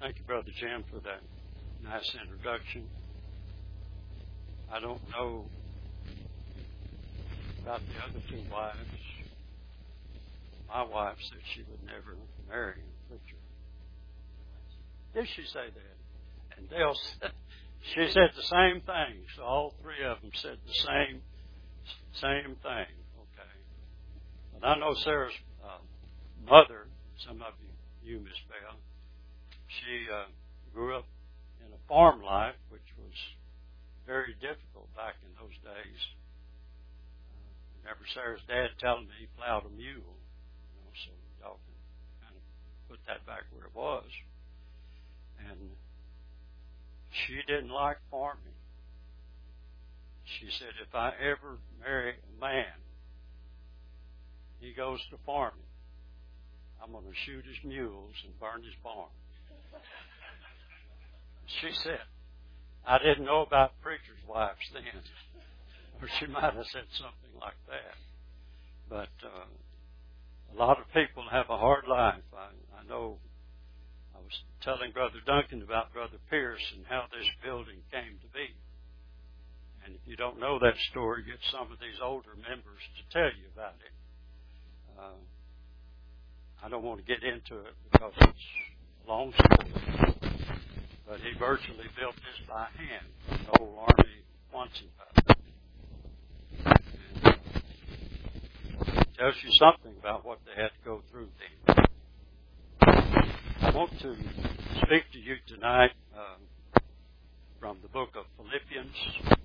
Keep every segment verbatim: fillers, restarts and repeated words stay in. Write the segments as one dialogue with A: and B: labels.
A: Thank you, Brother Jim, for that nice introduction. I don't know about the other two wives. My wife said she would never marry a preacher. Did she say that? And Dale said, she said the same thing. So all three of them said the same same thing. Okay. But I know Sarah's uh, mother, some of you, you Miss Bell, she uh, grew up in a farm life, which was very difficult back in those days. Uh, remember Sarah's dad telling me he plowed a mule, you know, so y'all can kind of put that back where it was. And she didn't like farming. She said, if I ever marry a man, he goes to farming, I'm going to shoot his mules and burn his barn. She said, I didn't know about preachers' wives then. Or she might have said something like that. But uh, a lot of people have a hard life. I, I know I was telling Brother Duncan about Brother Pierce and how this building came to be. And if you don't know that story, get some of these older members to tell you about it. Uh, I don't want to get into it because it's a long story. But he virtually built this by hand. The old Army Quonset hut. And it tells you something about what they had to go through then. I want to speak to you tonight uh, from the book of Philippians.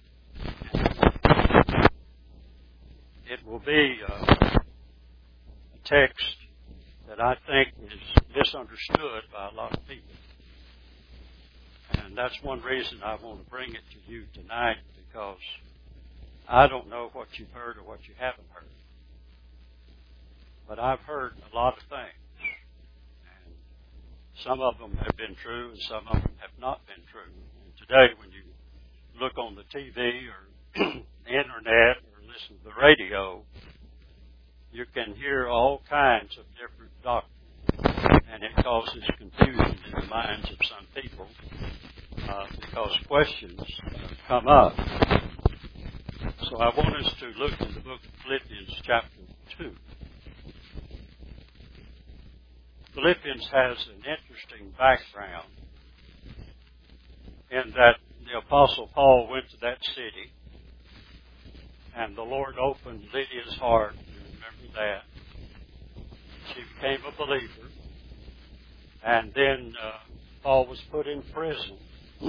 A: It will be uh, a text that I think is misunderstood by a lot of people. And that's one reason I want to bring it to you tonight, because I don't know what you've heard or what you haven't heard. But I've heard a lot of things. And some of them have been true and some of them have not been true. And today when you look on the T V or the internet or listen to the radio, you can hear all kinds of different doctrines. And it causes confusion in the minds of some people uh, because questions uh, come up. So I want us to look in the book of Philippians chapter two. Philippians has an interesting background in that the Apostle Paul went to that city and the Lord opened Lydia's heart. You remember that. She became a believer. And then uh, Paul was put in prison.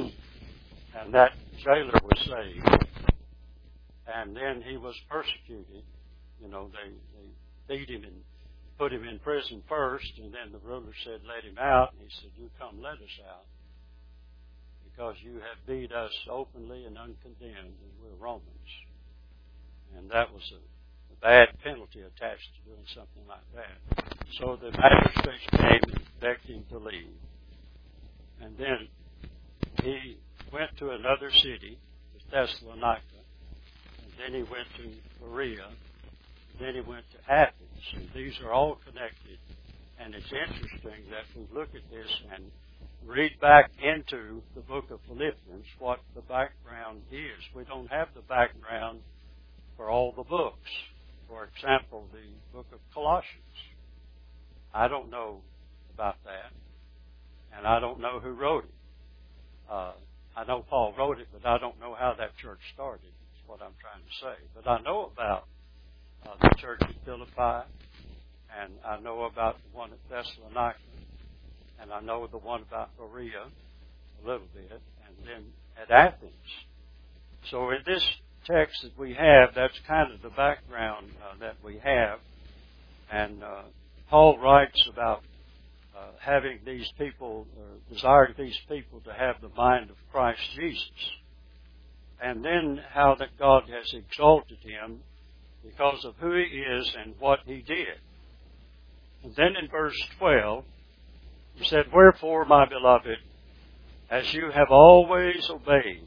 A: And that jailer was saved. And then he was persecuted. You know, they, they beat him and put him in prison first. And then the ruler said, let him out. And he said, you come let us out. Because you have beat us openly and uncondemned. And we're Romans. And that was a bad penalty attached to doing something like that. So the magistrates came and begged him to leave. And then he went to another city, Thessalonica. And then he went to Berea. And then he went to Athens. And these are all connected. And it's interesting that we look at this and read back into the book of Philippians what the background is. We don't have the background for all the books. For example, the book of Colossians. I don't know about that. And I don't know who wrote it. Uh, I know Paul wrote it, but I don't know how that church started. That's what I'm trying to say. But I know about uh, the church at Philippi. And I know about the one at Thessalonica. And I know the one about Berea a little bit. And then at Athens. So in this text that we have, that's kind of the background uh, that we have. And uh, Paul writes about uh, having these people, uh, desiring these people to have the mind of Christ Jesus. And then how that God has exalted him because of who he is and what he did. And then in verse twelve, he said, wherefore, my beloved, as you have always obeyed,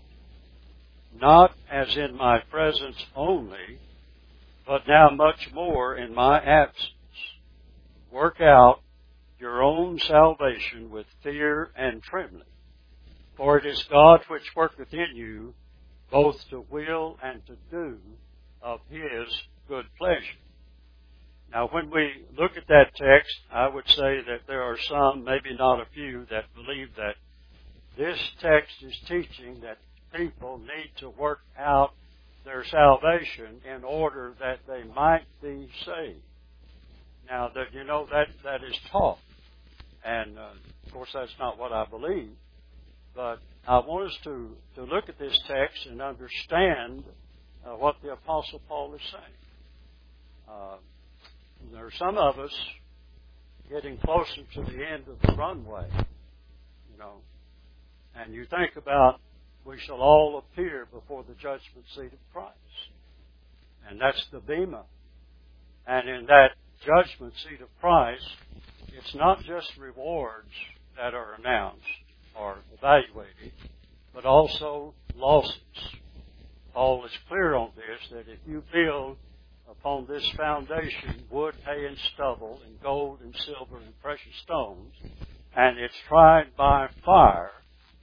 A: not as in my presence only, but now much more in my absence, work out your own salvation with fear and trembling. For it is God which worketh in you both to will and to do of His good pleasure. Now, when we look at that text, I would say that there are some, maybe not a few, that believe that this text is teaching that people need to work out their salvation in order that they might be saved. Now, that you know, that, that is taught. And, uh, of course, that's not what I believe. But I want us to, to look at this text and understand uh, what the Apostle Paul is saying. Uh, there are some of us getting closer to the end of the runway, you know. And you think about, we shall all appear before the judgment seat of Christ. And that's the Bema. And in that judgment seat of Christ, it's not just rewards that are announced or evaluated, but also losses. Paul is clear on this, that if you build upon this foundation wood, hay, and stubble, and gold, and silver, and precious stones, and it's tried by fire,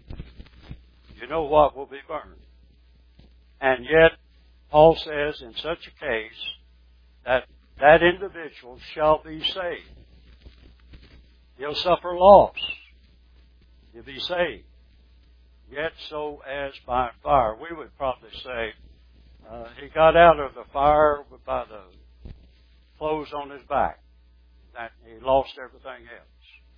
A: you know what will be burned. And yet, Paul says in such a case that that individual shall be saved. He'll suffer loss. He'll be saved. Yet so as by fire. We would probably say uh, he got out of the fire by the clothes on his back. That he lost everything else.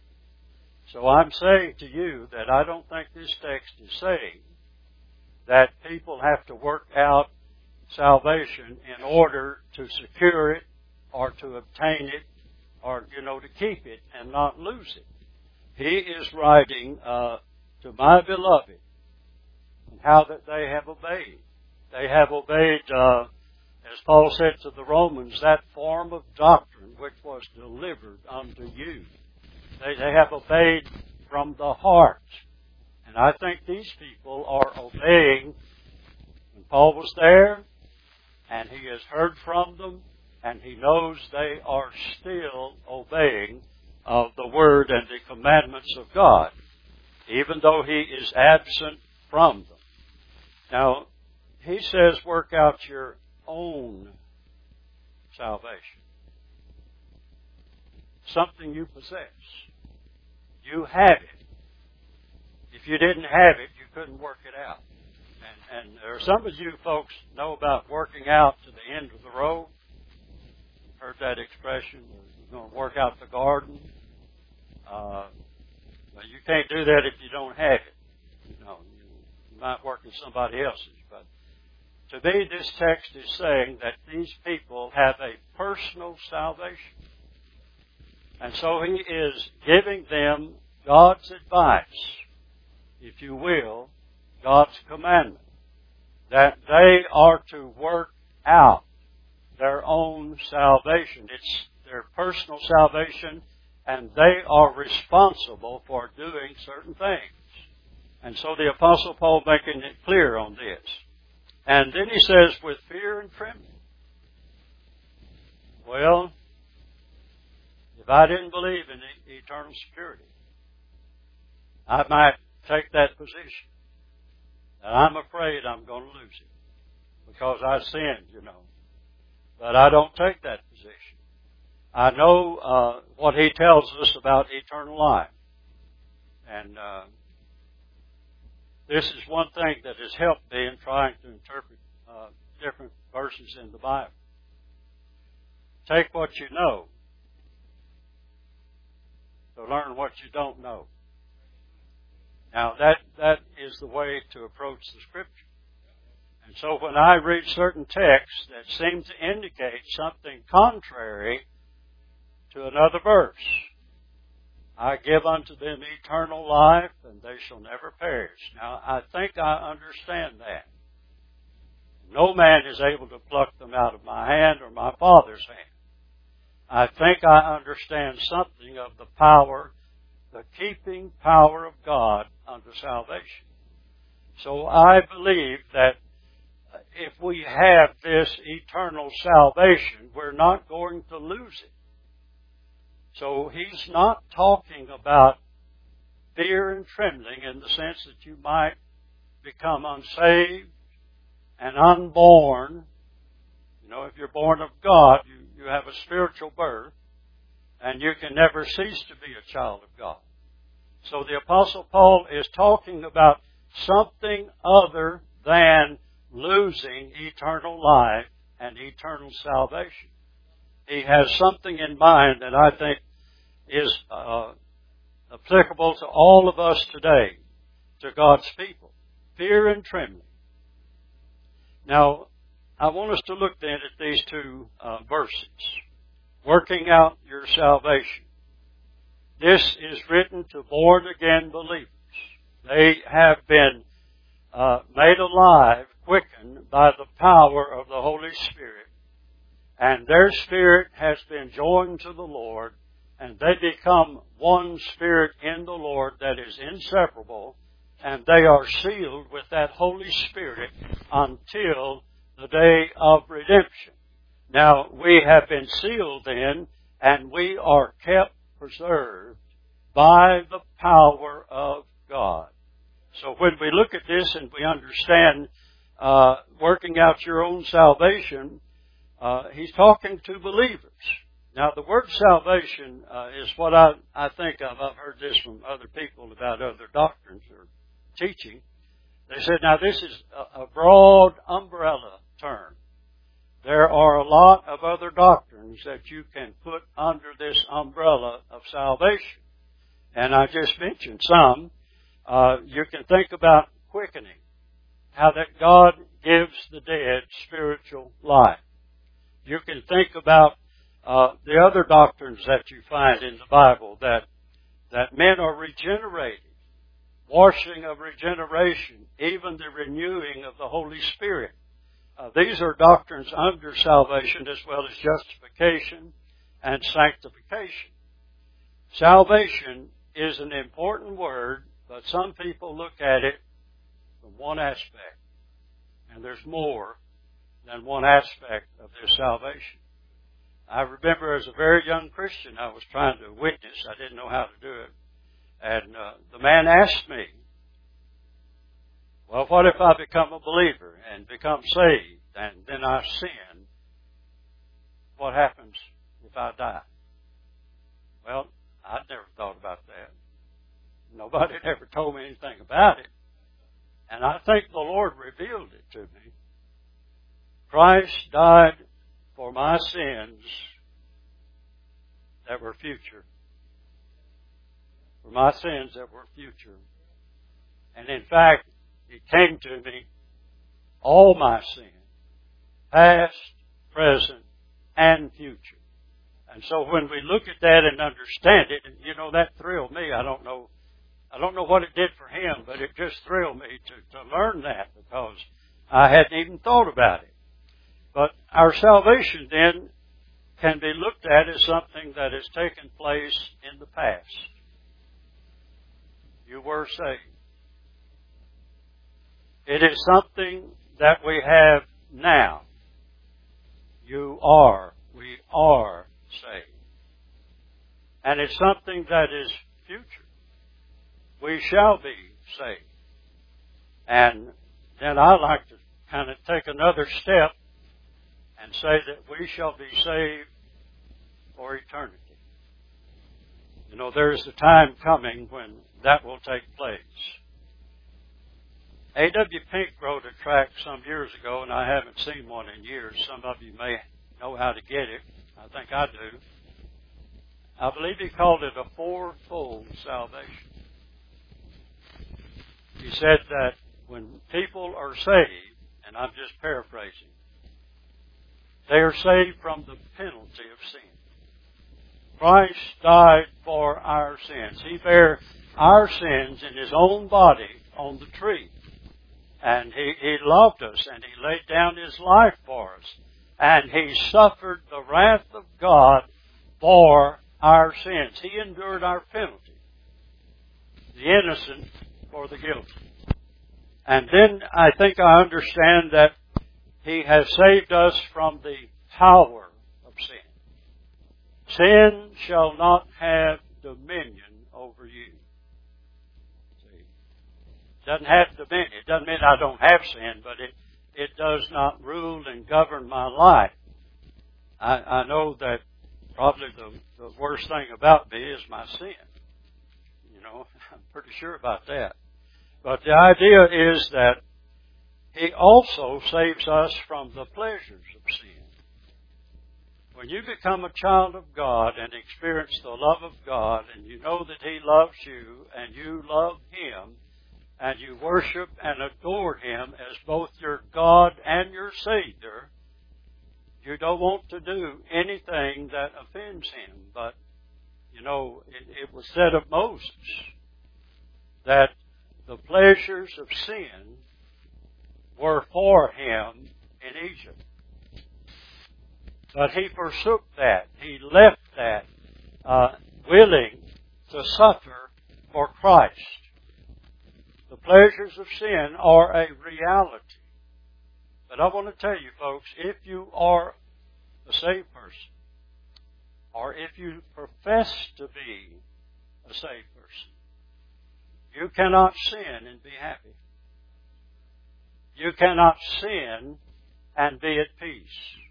A: So I'm saying to you that I don't think this text is saying that people have to work out salvation in order to secure it or to obtain it or, you know, to keep it and not lose it. He is writing uh, to my beloved and how that they have obeyed. They have obeyed, uh, as Paul said to the Romans, that form of doctrine which was delivered unto you. They, they have obeyed from the heart. And I think these people are obeying. When Paul was there, and he has heard from them, and he knows they are still obeying of the Word and the commandments of God, even though he is absent from them. Now, he says, work out your own salvation. Something you possess. You have it. If you didn't have it, you couldn't work it out. And, and there are some of you folks know about working out to the end of the road. Heard that expression, you're going to work out the garden. Uh, but you can't do that if you don't have it. You know, you, you might work in somebody else's. But to me, this text is saying that these people have a personal salvation. And so he is giving them God's advice, if you will, God's commandment, that they are to work out their own salvation. It's their personal salvation, and they are responsible for doing certain things. And so the Apostle Paul making it clear on this. And then he says, with fear and trembling. Well, if I didn't believe in e- eternal security, I might take that position. And I'm afraid I'm going to lose it because I sinned, you know. But I don't take that position. I know uh, what he tells us about eternal life. And uh, this is one thing that has helped me in trying to interpret uh, different verses in the Bible. Take what you know to learn what you don't know. Now, that that is the way to approach the Scripture. And so when I read certain texts that seem to indicate something contrary to another verse, I give unto them eternal life, and they shall never perish. Now, I think I understand that. No man is able to pluck them out of my hand or my Father's hand. I think I understand something of the power, the keeping power of God unto salvation. So I believe that if we have this eternal salvation, we're not going to lose it. So he's not talking about fear and trembling in the sense that you might become unsaved and unborn. You know, if you're born of God, you, you have a spiritual birth, and you can never cease to be a child of God. So the Apostle Paul is talking about something other than losing eternal life and eternal salvation. He has something in mind that I think is uh, applicable to all of us today, to God's people. Fear and trembling. Now, I want us to look then at these two uh, verses. Working out your salvation. This is written to born-again believers. They have been uh, made alive, quickened by the power of the Holy Spirit. And their spirit has been joined to the Lord, and they become one spirit in the Lord that is inseparable, and they are sealed with that Holy Spirit until the day of redemption. Now, we have been sealed then, and we are kept preserved by the power of God. So when we look at this and we understand uh, working out your own salvation, uh, he's talking to believers. Now, the word salvation uh, is what I, I think of. I've heard this from other people about other doctrines or teaching. They said, now this is a, a broad umbrella term. There are a lot of other doctrines that you can put under this umbrella of salvation. And I just mentioned some. Uh, you can think about quickening. How that God gives the dead spiritual life. You can think about uh, the other doctrines that you find in the Bible, that that men are regenerated. Washing of regeneration, even the renewing of the Holy Spirit. Uh, these are doctrines under salvation as well as justification and sanctification. Salvation is an important word, but some people look at it from one aspect. And there's more than one aspect of this salvation. I remember as a very young Christian, I was trying to witness. I didn't know how to do it. And uh, the man asked me, well, what if I become a believer and become saved and then I sin? What happens if I die? Well, I'd never thought about that. Nobody had ever told me anything about it. And I think the Lord revealed it to me. Christ died for my sins that were future. For my sins that were future. And in fact, it came to me, all my sin, past, present, and future. And so when we look at that and understand it, and you know, that thrilled me. I don't know, I don't know what it did for him, but it just thrilled me to, to learn that because I hadn't even thought about it. But our salvation then can be looked at as something that has taken place in the past. You were saved. It is something that we have now. You are, we are saved. And it's something that is future. We shall be saved. And then I like to kind of take another step and say that we shall be saved for eternity. You know, there's a time coming when that will take place. A W Pink wrote a tract some years ago, and I haven't seen one in years. Some of you may know how to get it. I think I do. I believe he called it a fourfold salvation. He said that when people are saved, and I'm just paraphrasing, they are saved from the penalty of sin. Christ died for our sins. He bare our sins in His own body on the tree. And He, he loved us, and He laid down His life for us. And He suffered the wrath of God for our sins. He endured our penalty. The innocent for the guilty. And then I think I understand that He has saved us from the power of sin. Sin shall not have dominion over you. See, it doesn't have dominion. It doesn't mean I don't have sin, but it, it does not rule and govern my life. I, I know that probably the, the worst thing about me is my sin. You know, I'm pretty sure about that. But the idea is that He also saves us from the pleasures of sin. When you become a child of God and experience the love of God, and you know that He loves you and you love Him, and you worship and adore Him as both your God and your Savior, you don't want to do anything that offends Him. But, you know, it, it was said of Moses that the pleasures of sin were for him in Egypt. But he forsook that. He left that, uh, willing to suffer for Christ. The pleasures of sin are a reality. But I want to tell you, folks, if you are a saved person, or if you profess to be a saved person, you cannot sin and be happy. You cannot sin and be at peace.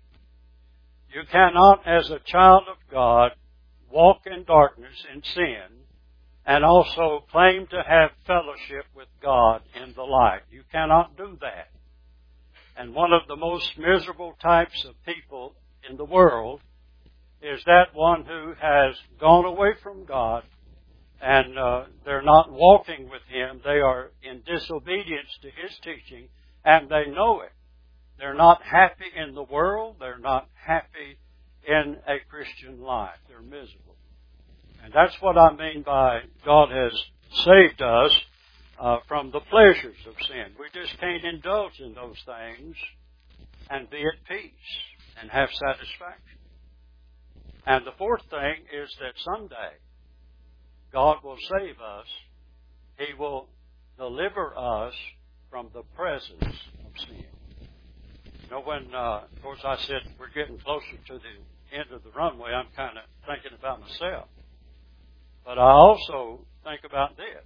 A: You cannot, as a child of God, walk in darkness and sin and also claim to have fellowship with God in the light. You cannot do that. And one of the most miserable types of people in the world is that one who has gone away from God and uh, they're not walking with Him. They are in disobedience to His teaching, and they know it. They're not happy in the world. They're not happy in a Christian life. They're miserable. And that's what I mean by God has saved us uh, from the pleasures of sin. We just can't indulge in those things and be at peace and have satisfaction. And the fourth thing is that someday God will save us. He will deliver us from the presence of sin. You know, when, uh, of course, I said we're getting closer to the end of the runway, I'm kind of thinking about myself. But I also think about this,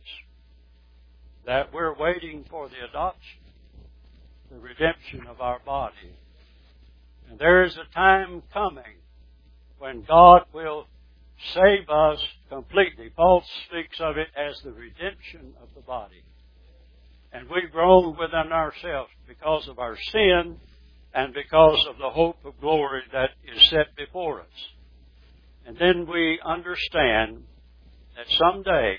A: that we're waiting for the adoption, the redemption of our body. And there is a time coming when God will save us completely. Paul speaks of it as the redemption of the body. And we groan within ourselves because of our sin and because of the hope of glory that is set before us. And then we understand that someday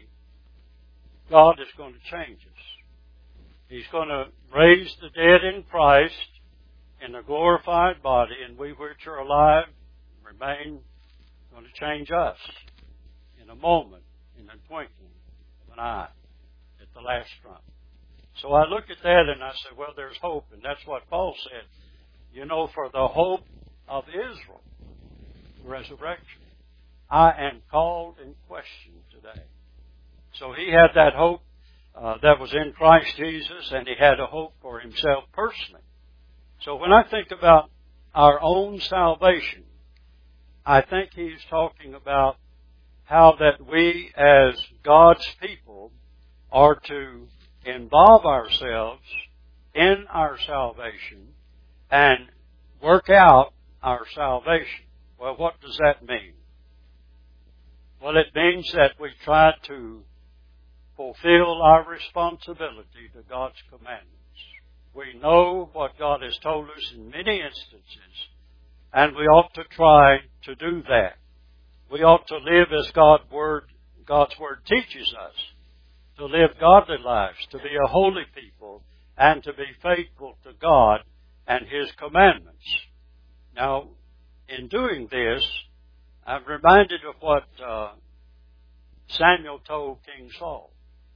A: God is going to change us. He's going to raise the dead in Christ in a glorified body, and we which are alive remain going to change us in a moment, in a twinkling of an eye, at the last trump. So I look at that and I say, well, there's hope. And that's what Paul said. You know, for the hope of Israel, resurrection, I am called in question today. So he had that hope uh, that was in Christ Jesus, and he had a hope for himself personally. So when I think about our own salvation, I think he's talking about how that we as God's people are to involve ourselves in our salvation and work out our salvation. Well, what does that mean? Well, it means that we try to fulfill our responsibility to God's commandments. We know what God has told us in many instances, and we ought to try to do that. We ought to live as God's Word, God's Word teaches us, to live godly lives, to be a holy people, and to be faithful to God and His commandments. Now, in doing this, I'm reminded of what uh, Samuel told King Saul.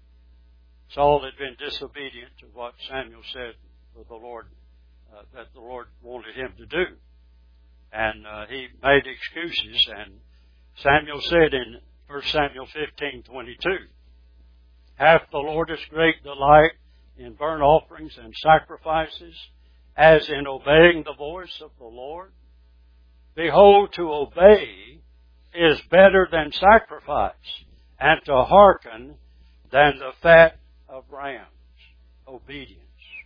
A: Saul had been disobedient to what Samuel said for the Lord, uh, that the Lord wanted him to do. And uh, he made excuses, and Samuel said in First Samuel fifteen twenty-two, hath the Lord his great delight in burnt offerings and sacrifices, as in obeying the voice of the Lord? Behold, to obey is better than sacrifice, and to hearken than the fat of rams. Obedience.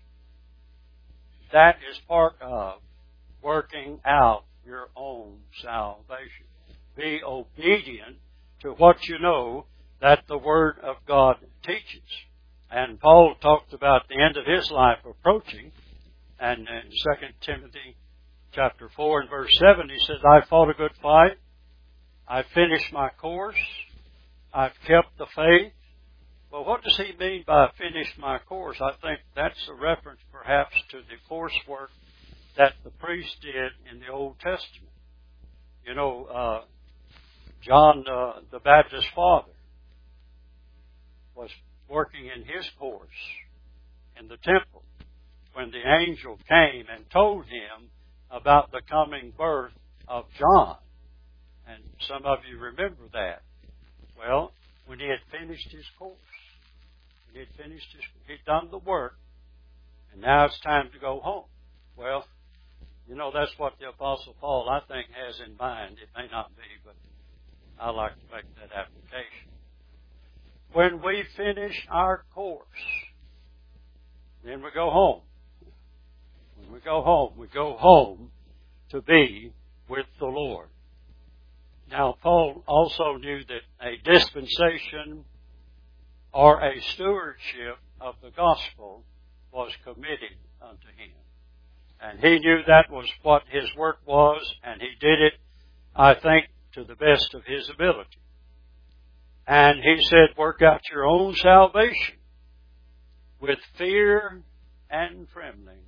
A: That is part of working out your own salvation. Be obedient to what you know that the Word of God teaches. And Paul talked about the end of his life approaching, and in Second Timothy chapter four and verse seven, he says, I fought a good fight, I finished my course, I've kept the faith. Well, what does he mean by finished my course? I think that's a reference perhaps to the coursework that the priest did in the Old Testament. You know, uh, John uh, the Baptist's father was working in his course in the temple when the angel came and told him about the coming birth of John. And some of you remember that. Well, when he had finished his course, when he had finished his, he'd done the work, and now it's time to go home. Well, you know, that's what the Apostle Paul, I think, has in mind. It may not be, but I like to make that application. When we finish our course, then we go home. When we go home, we go home to be with the Lord. Now, Paul also knew that a dispensation or a stewardship of the gospel was committed unto him. And he knew that was what his work was, and he did it, I think, to the best of his ability. And he said, work out your own salvation with fear and trembling.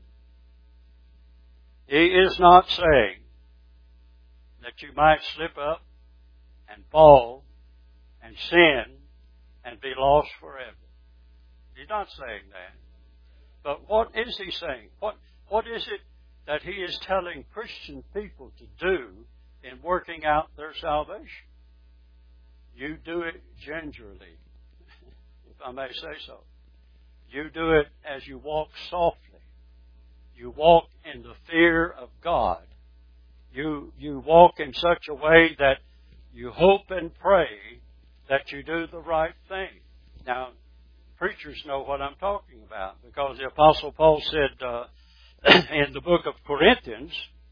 A: He is not saying that you might slip up and fall and sin and be lost forever. He's not saying that. But what is he saying? What What is it that he is telling Christian people to do in working out their salvation? You do it gingerly, if I may say so. You do it as you walk softly. You walk in the fear of God. You, you walk in such a way that you hope and pray that you do the right thing. Now, preachers know what I'm talking about, because the Apostle Paul said uh, in the book of Corinthians,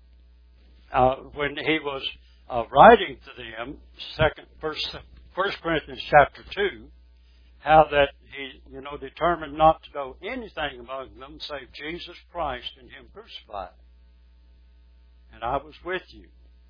A: uh, when he was uh, writing to them, second, first, First Corinthians chapter two, how that he, you know, determined not to know anything among them save Jesus Christ and Him crucified. And I was with you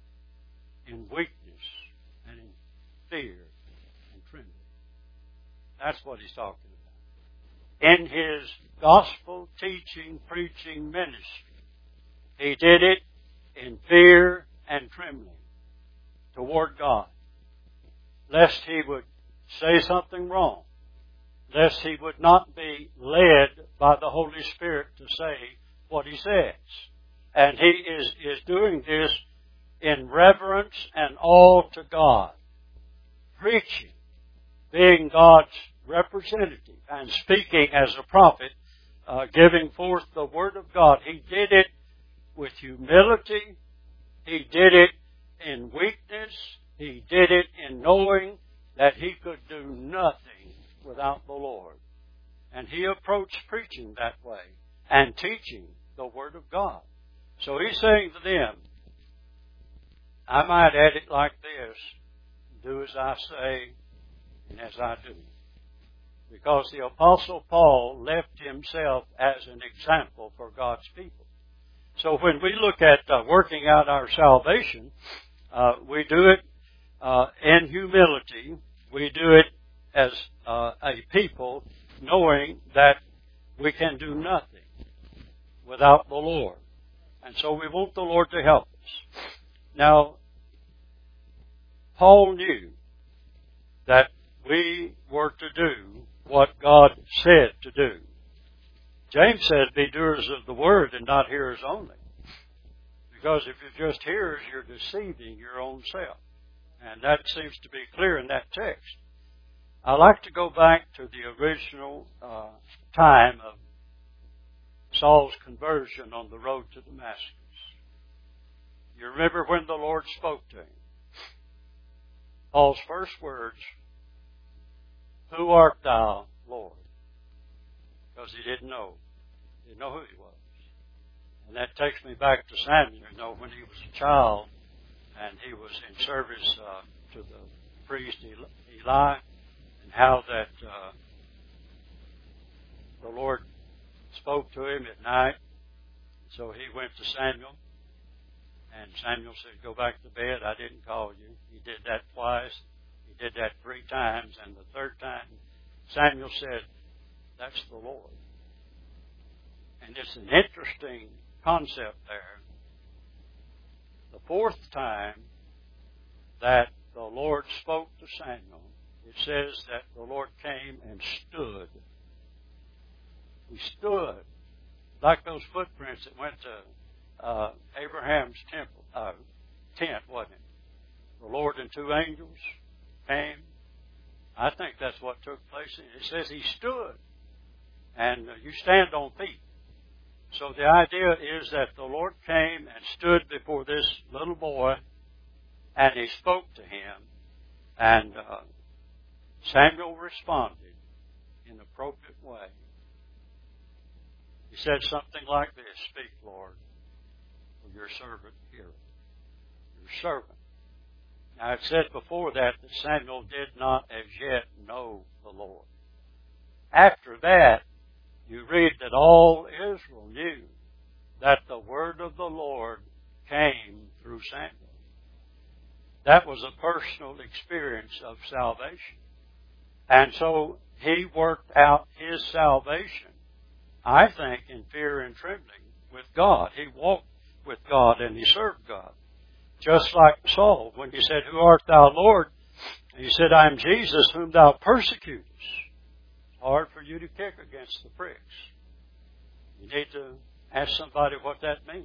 A: in weakness and in fear and trembling. That's what he's talking about. In his gospel teaching, preaching ministry, he did it in fear and trembling toward God, lest he would say something wrong, lest he would not be led by the Holy Spirit to say what he says. And he is, is doing this in reverence and awe to God, preaching, being God's representative, and speaking as a prophet, uh, giving forth the Word of God. He did it with humility. He did it in weakness. He did it in knowing that he could do nothing without the Lord. And he approached preaching that way and teaching the Word of God. So he's saying to them, I might add it like this: do as I say and as I do. Because the Apostle Paul left himself as an example for God's people. So when we look at uh, working out our salvation, uh, we do it uh, in humility. We do it as uh, a people knowing that we can do nothing without the Lord. And so we want the Lord to help us. Now, Paul knew that we were to do what God said to do. James said, be doers of the word and not hearers only. Because if you're just hearers, you're deceiving your own self. And that seems to be clear in that text. I like to go back to the original uh, time of Saul's conversion on the road to Damascus. You remember when the Lord spoke to him. Paul's first words, "Who art thou, Lord?" Because he didn't know. He didn't know who he was. And that takes me back to Samuel, you know, when he was a child and he was in service uh, to the priest Eli, and how that uh, the Lord spoke to him at night. So he went to Samuel, and Samuel said, "Go back to bed. I didn't call you." He did that twice. He did that three times, and the third time, Samuel said, "That's the Lord." And it's an interesting concept there. The fourth time that the Lord spoke to Samuel, it says that the Lord came and stood. He stood. Like those footprints that went to uh, Abraham's temple, uh, tent, wasn't it? The Lord and two angels came. I think that's what took place. It says he stood. And uh, you stand on feet. So the idea is that the Lord came and stood before this little boy, and he spoke to him, and uh, Samuel responded in an appropriate way. He said something like this, "Speak, Lord, for your servant heareth." Your servant. Now, it said before that that Samuel did not as yet know the Lord. After that, you read that all Israel knew that the word of the Lord came through Samuel. That was a personal experience of salvation. And so he worked out his salvation, I think, in fear and trembling with God. He walked with God and he served God. Just like Saul, when he said, "Who art thou, Lord?" He said, "I am Jesus whom thou persecutest." Hard for you to kick against the pricks. You need to ask somebody what that means.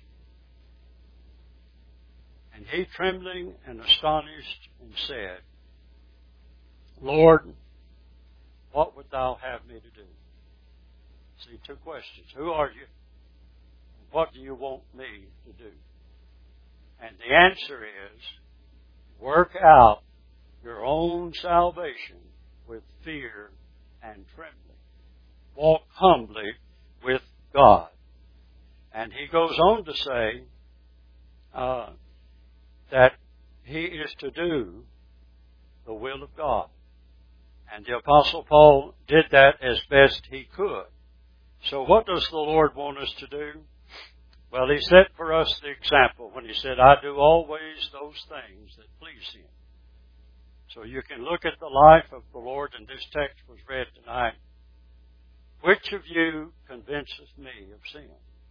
A: And he, trembling and astonished, and said, "Lord, what would thou have me to do?" See, two questions. Who are you? And what do you want me to do? And the answer is, work out your own salvation with fear and trembling. Walk humbly with God. And he goes on to say uh, that he is to do the will of God. And the Apostle Paul did that as best he could. So what does the Lord want us to do? Well, he set for us the example when he said, "I do always those things that please him." So you can look at the life of the Lord, and this text was read tonight. Which of you convinces me of sin?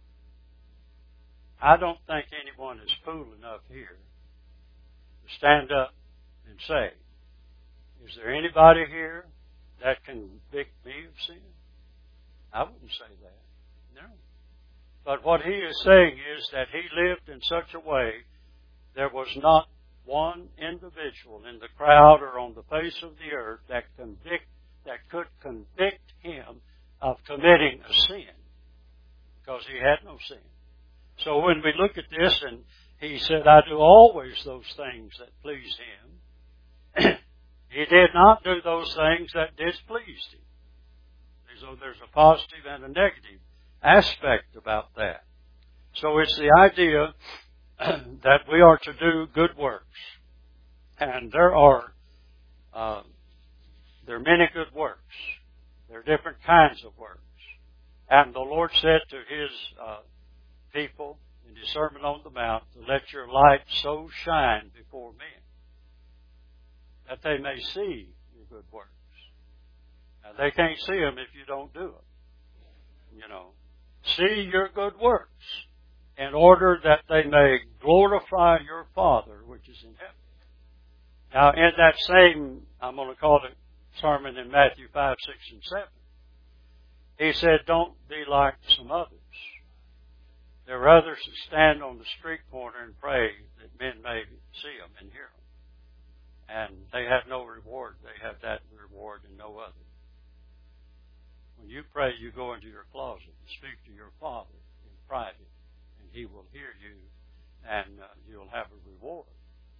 A: I don't think anyone is fool enough here to stand up and say, "Is there anybody here that can convict me of sin?" I wouldn't say that. No. But what he is saying is that he lived in such a way there was not one individual in the crowd or on the face of the earth that convict that could convict him of committing a sin, because he had no sin. So when we look at this, and he said, "I do always those things that please him," he did not do those things that displeased him. So there's a positive and a negative aspect about that. So it's the idea that we are to do good works. And there are uh, there are many good works. There are different kinds of works. And the Lord said to his uh, people in his Sermon on the Mount, to let your light so shine before men that they may see your good works. Now, they can't see them if you don't do them. You know, see your good works in order that they may glorify your Father which is in heaven. Now, in that same, I'm going to call it sermon in Matthew five, six, and seven, he said, "Don't be like some others. There are others that stand on the street corner and pray that men may see them and hear them. And they have no reward. They have that reward and no other. When you pray, you go into your closet and speak to your Father in private, and He will hear you, and uh, you'll have a reward."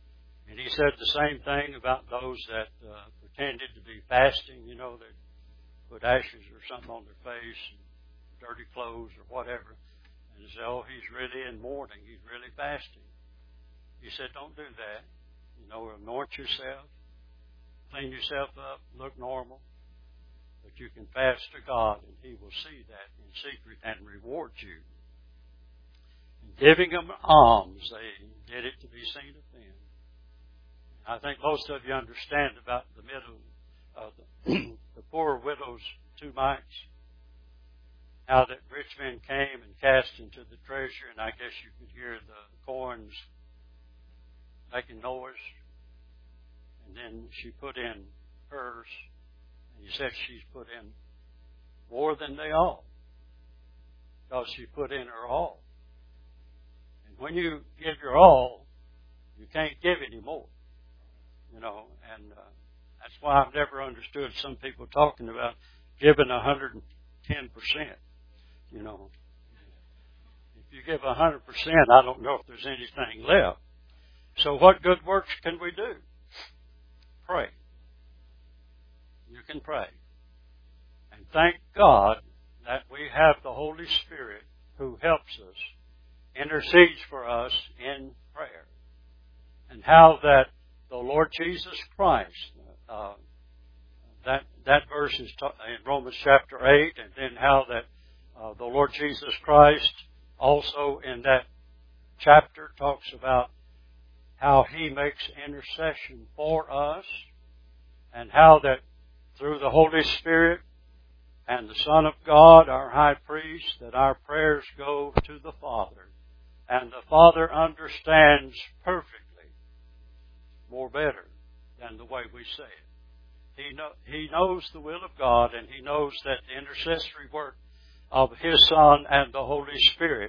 A: And he said the same thing about those that uh, pretended to be fasting, you know, that put ashes or something on their face, and dirty clothes or whatever, and say, oh, he's really in mourning, he's really fasting. He said, don't do that. You know, anoint yourself, clean yourself up, look normal, but you can fast to God, and He will see that in secret and reward you. And giving them alms, they did it to be seen of them. I think most of you understand about the middle, uh, the, the poor widow's two mites. How that rich men came and cast into the treasure, and I guess you could hear the coins making noise. And then she put in hers, and he said she's put in more than they all, because she put in her all. And when you give your all, you can't give any more. You know, and uh, that's why I've never understood some people talking about giving one hundred ten percent. You know, if you give one hundred percent, I don't know if there's anything left. So what good works can we do? Pray. You can pray. And thank God that we have the Holy Spirit who helps us, intercedes for us in prayer. And how that the Lord Jesus Christ, uh, that that verse is ta- in Romans chapter eight, and then how that uh, the Lord Jesus Christ also in that chapter talks about how He makes intercession for us, and how that through the Holy Spirit and the Son of God, our High Priest, that our prayers go to the Father, and the Father understands perfectly, more better than the way we say it. He know, He knows the will of God, and He knows that the intercessory work of His Son and the Holy Spirit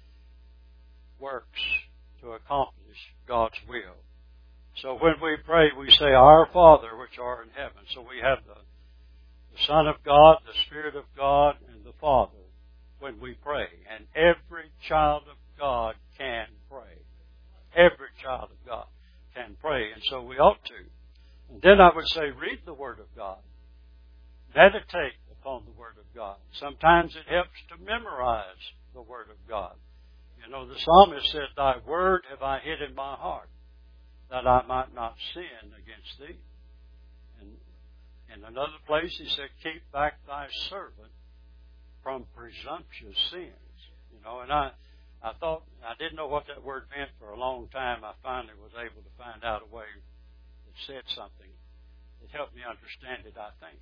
A: works to accomplish God's will. So when we pray, we say, Our Father, which art in heaven. So we have the, the Son of God, the Spirit of God, and the Father when we pray. And every child of God can pray. Every child of God can pray, and so we ought to. And then I would say, read the Word of God. Meditate upon the Word of God. Sometimes it helps to memorize the Word of God. You know, the psalmist said, Thy Word have I hid in my heart, that I might not sin against Thee. And in another place he said, Keep back Thy servant from presumptuous sins. You know, and I I thought, I didn't know what that word meant for a long time. I finally was able to find out a way that said something that helped me understand it, I think.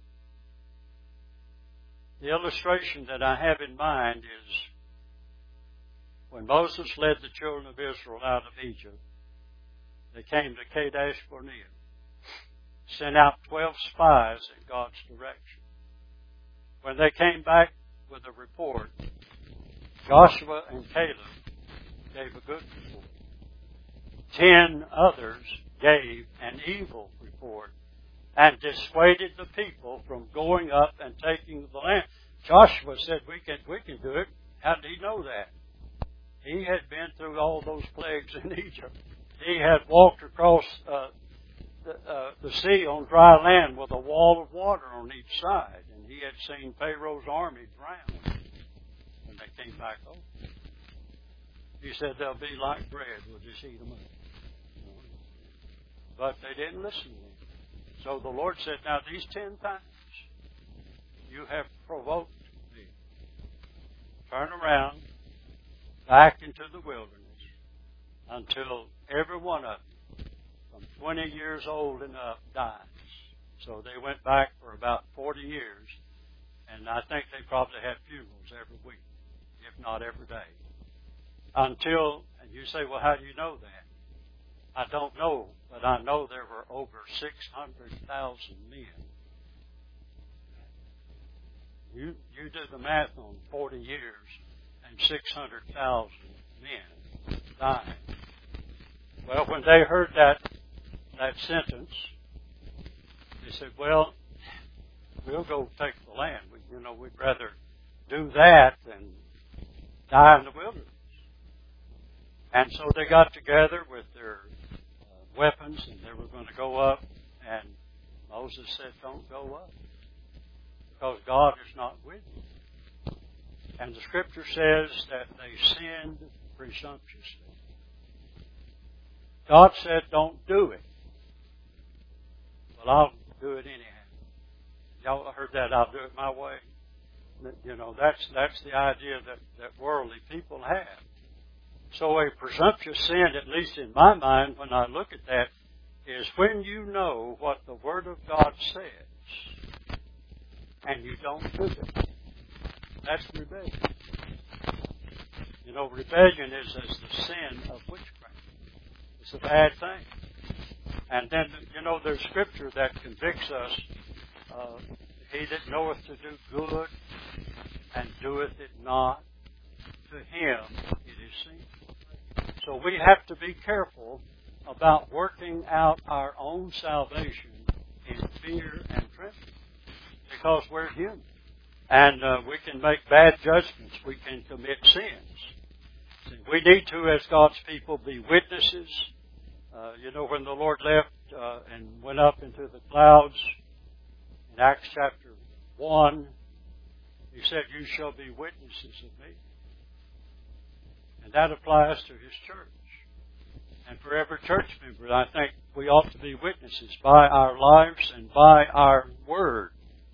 A: The illustration that I have in mind is when Moses led the children of Israel out of Egypt, they came to Kadesh Barnea, sent out twelve spies in God's direction. When they came back with a report, Joshua and Caleb gave a good report. Ten others gave an evil report and dissuaded the people from going up and taking the land. Joshua said, we can, we can do it. How did he know that? He had been through all those plagues in Egypt. He had walked across uh, the, uh, the sea on dry land with a wall of water on each side. And he had seen Pharaoh's army drown when they came back home. He said, they'll be like bread. We'll just eat them up. But they didn't listen to him. So the Lord said, now these ten times you have provoked me. Turn around back into the wilderness until every one of them from twenty years old and up dies. So they went back for about forty years, and I think they probably had funerals every week, if not every day. Until, and you say, well, how do you know that? I don't know, but I know there were over six hundred thousand men. You, you do the math on forty years and six hundred thousand men dying. Well, when they heard that that sentence, they said, well, we'll go take the land. We, you know, we'd rather do that than die in the wilderness. And so they got together with their uh, weapons, and they were going to go up, and Moses said, don't go up, because God is not with you. And the Scripture says that they sinned presumptuously. God said, don't do it. Well, I'll do it anyhow. Y'all heard that, I'll do it my way. You know, that's that's the idea that, that worldly people have. So a presumptuous sin, at least in my mind, when I look at that, is when you know what the Word of God says, and you don't do it. That's rebellion. You know, rebellion is as the sin of witchcraft. It's a bad thing. And then, you know, there's Scripture that convicts us. Uh, he that knoweth to do good and doeth it not, to him it is sin. So we have to be careful about working out our own salvation in fear and trembling, because we're human. And uh, we can make bad judgments. We can commit sins. See, we need to, as God's people, be witnesses. Uh, you know, when the Lord left uh, and went up into the clouds, in Acts chapter one, He said, you shall be witnesses of me. And that applies to His church. And for every church member, I think we ought to be witnesses by our lives and by our word.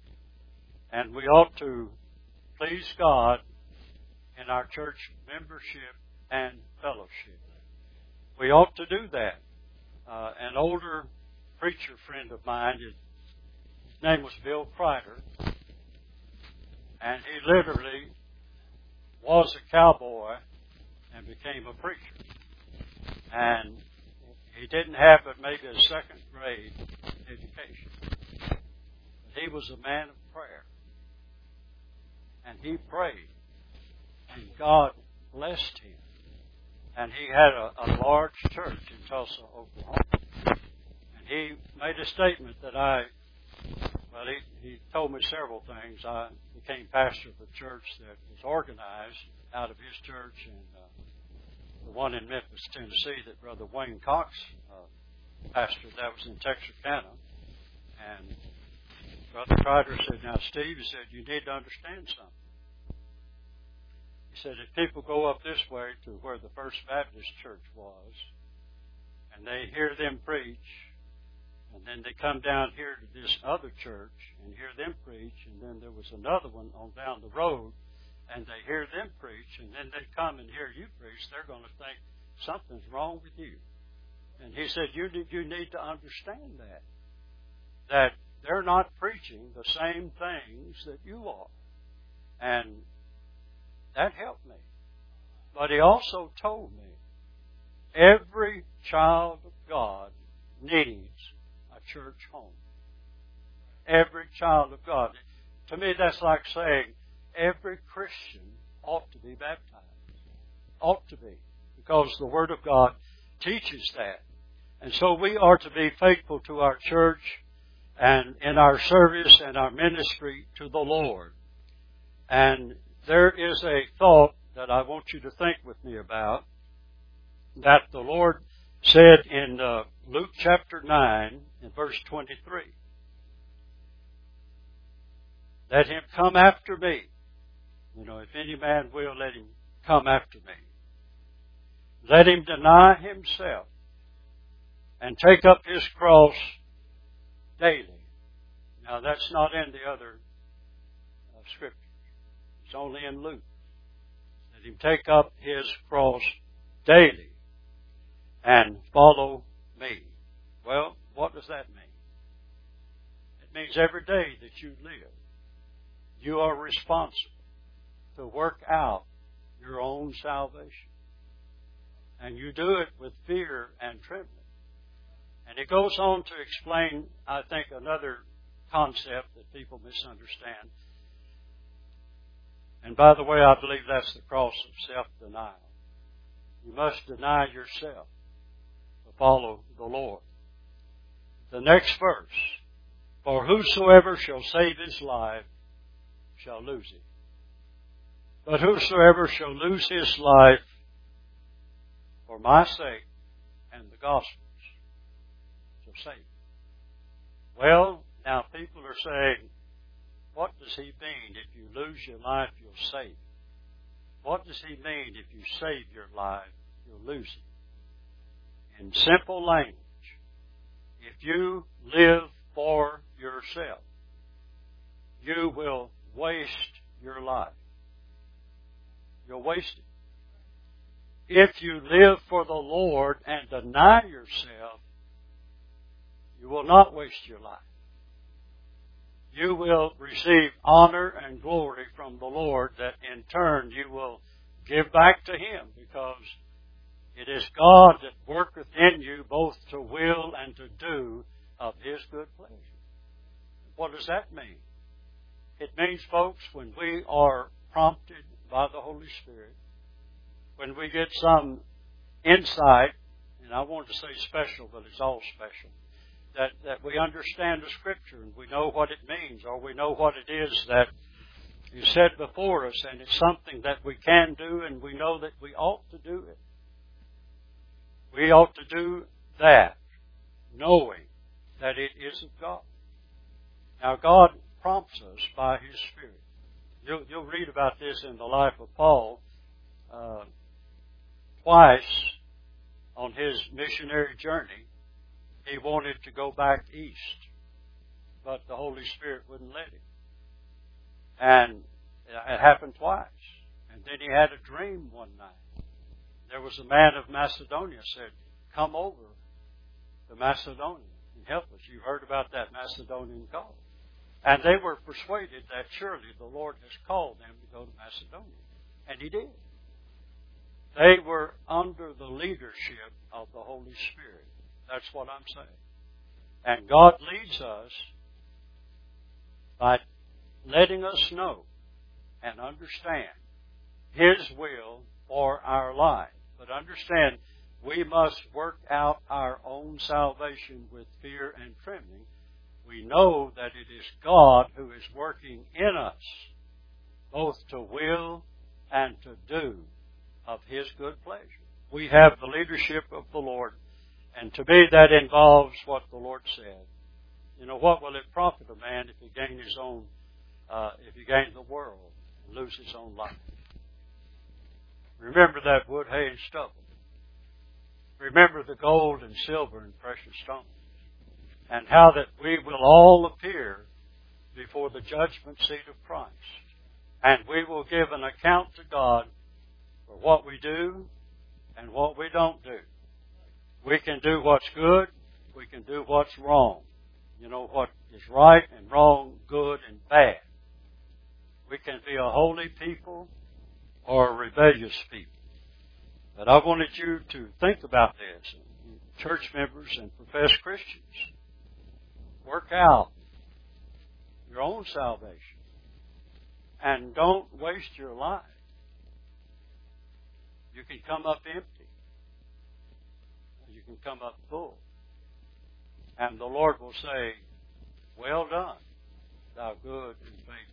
A: And we ought to please God in our church membership and fellowship. We ought to do that. Uh, an older preacher friend of mine, his name was Bill Kreider, and he literally was a cowboy and became a preacher. And he didn't have but maybe a second grade education. But he was a man of prayer. And he prayed. And God blessed him. And he had a, a large church in Tulsa, Oklahoma. And he made a statement that I, well, he, he told me several things. I became pastor of a church that was organized out of his church, and uh, the one in Memphis, Tennessee, that Brother Wayne Cox uh, pastored, that was in Texarkana. And Brother Kreider said, now, Steve, he said, you need to understand something. He said, if people go up this way to where the First Baptist Church was, and they hear them preach, and then they come down here to this other church and hear them preach, and then there was another one on down the road, and they hear them preach, and then they come and hear you preach, they're going to think something's wrong with you. And he said, you need, you need to understand that, that they're not preaching the same things that you are. And that helped me. But he also told me, every child of God needs a church home. Every child of God. To me, that's like saying every Christian ought to be baptized. Ought to be. Because the Word of God teaches that. And so we are to be faithful to our church and in our service and our ministry to the Lord. And there is a thought that I want you to think with me about, that the Lord said in uh, Luke chapter nine in verse twenty-three. Let him come after me. You know, if any man will, let him come after me. Let him deny himself and take up his cross daily. Now, that's not in the other uh, scriptures. It's only in Luke. Let him take up his cross daily and follow me. Well, what does that mean? It means every day that you live, you are responsible to work out your own salvation. And you do it with fear and trembling. And it goes on to explain, I think, another concept that people misunderstand. And by the way, I believe that's the cross of self-denial. You must deny yourself to follow the Lord. The next verse, for whosoever shall save his life shall lose it. But whosoever shall lose his life for my sake and the gospel's forsake it. Well, now people are saying, what does he mean? If you lose your life, you'll save it. What does he mean? If you save your life, you'll lose it. In simple language, if you live for yourself, you will waste your life. You'll waste it. If you live for the Lord and deny yourself, you will not waste your life. You will receive honor and glory from the Lord that in turn you will give back to Him, because it is God that worketh in you both to will and to do of His good pleasure. What does that mean? It means, folks, when we are prompted by the Holy Spirit, when we get some insight, and I want to say special, but it's all special, that, that we understand the Scripture and we know what it means, or we know what it is that is set before us, and it's something that we can do, and we know that we ought to do it. We ought to do that, knowing that it is of God. Now, God prompts us by His Spirit. You'll, you'll read about this in the life of Paul. Uh, twice on his missionary journey, he wanted to go back east, but the Holy Spirit wouldn't let him. And it happened twice. And then he had a dream one night. There was a man of Macedonia said, come over to Macedonia and help us. You've heard about that Macedonian call. And they were persuaded that surely the Lord has called them to go to Macedonia. And He did. They were under the leadership of the Holy Spirit. That's what I'm saying. And God leads us by letting us know and understand His will for our life. But understand, we must work out our own salvation with fear and trembling. We know that it is God who is working in us, both to will and to do of His good pleasure. We have the leadership of the Lord, and to me that involves what the Lord said. You know, what will it profit a man if he gain his own, uh, if he gain the world and lose his own life? Remember that wood, hay, and stubble. Remember the gold and silver and precious stones, and how that we will all appear before the judgment seat of Christ, and we will give an account to God for what we do and what we don't do. We can do what's good. We can do what's wrong. You know, what is right and wrong, good and bad. We can be a holy people or a rebellious people. But I wanted you to think about this, church members and professed Christians. Work out your own salvation. And don't waste your life. You can come up empty. You can come up full. And the Lord will say, well done, thou good and faithful